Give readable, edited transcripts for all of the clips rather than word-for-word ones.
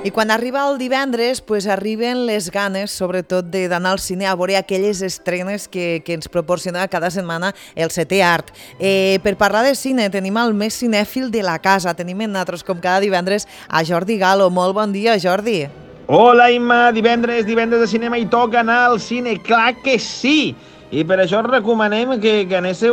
I quan arriba el divendres, pues arriben les ganes, sobretot d'anar al cine a veure aquelles estrenes que ens proporciona cada setmana el Setè Art. Per parlar de cine tenim el més cinèfil de la casa. Tenim en nosaltres, com cada divendres, a Jordi Galo. Molt bon dia, Jordi. Hola, Imma. Divendres de cinema i toca anar al cine. Clar que sí! I per això us recomanem que anéssiu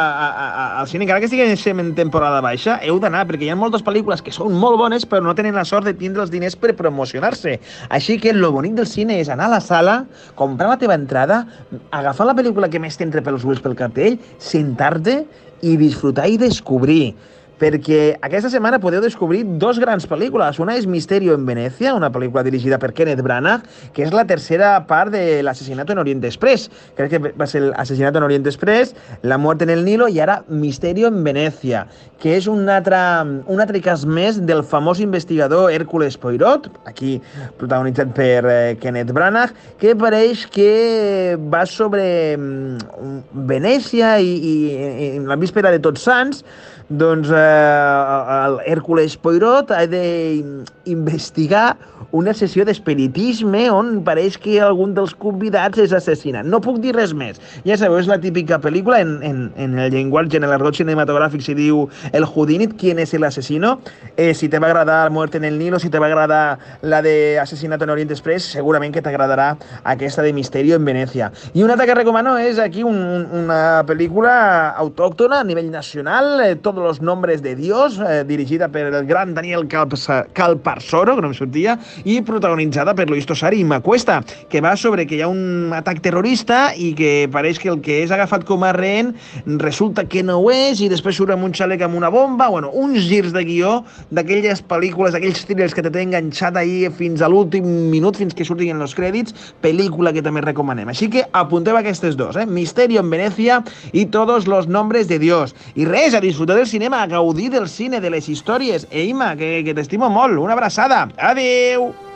al cine, encara que estiguem en temporada baixa, heu d'anar, perquè hi ha moltes pel·lícules que són molt bones, però no tenen la sort de tindre els diners per promocionar-se. Així que lo bonic del cine és anar a la sala, comprar la teva entrada, agafar la pel·lícula que més t'entra pels ulls pel cartell, sentar-te i disfrutar i descobrir. Perquè aquesta setmana podeu descobrir dos grans pel·lícules. Una és Misterio en Venecia, una pel·lícula dirigida per Kenneth Branagh, que és la tercera part de l'Assassinato en Orient Express. Crec que va ser l'Assassinato en Orient Express, La muerte en el Nilo i ara Misterio en Venecia, que és un altre cas més del famós investigador Hércules Poirot, aquí protagonitzat per Kenneth Branagh, que pareix que va sobre Venècia i la víspera de Tots Sants. Doncs el Hércules Poirot ha d'investigar una sessió d'espiritisme on pareix que algun dels convidats és assassinat. No puc dir res més. Ja sabeu, és la típica pel·lícula, en el llenguatge, en l'argot cinematogràfic se diu el whodunit, ¿quién es el asesino? Si te va agradar Muerte en el Nilo, si te va agradar la de Assassinato en Orient Express, segurament que t'agradarà aquesta de Misterio en Venecia. I una altra que recomano és aquí una pel·lícula autòctona a nivell nacional, Todos los nombres de Dios, dirigida per el gran Daniel Calparsoro, que no em sortia, i protagonitzada per Luis Tosar i Macuesta, que va sobre que hi ha un atac terrorista i que pareix que el que és agafat com a rehén resulta que no ho és i després surt amb un xalec amb una bomba. Bueno, uns girs de guió d'aquelles pel·lícules, d'aquells thrillers que te té enganxat ahir fins a l'últim minut, fins que surtin els crèdits, pel·lícula que també recomanem. Així que apunteu aquestes dos, Misterio en Venecia i Todos los nombres de Dios. I res, a disfrutar del cinema, a gaudir del cine, de les històries. Imma, que t'estimo molt. Una abraçada. Adéu!